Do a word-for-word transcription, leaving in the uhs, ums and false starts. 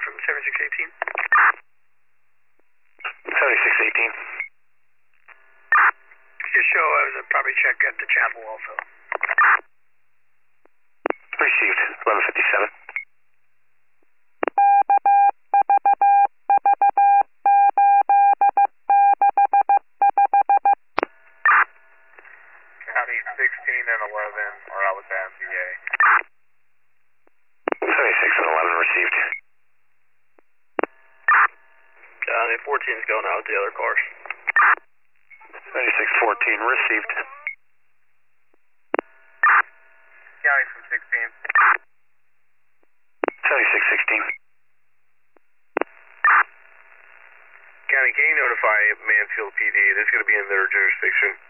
from seventy-six eighteen. seventy-six eighteen. Just show I was probably check at the chapel also. Received, eleven fifty-seven. County sixteen and eleven are out with the M B A. seventy-six and eleven received. County fourteen is going out with the other cars. seventy-six fourteen received. County from sixteen. seventy-six sixteen. County, can you notify Mansfield P D? This is going to be in their jurisdiction.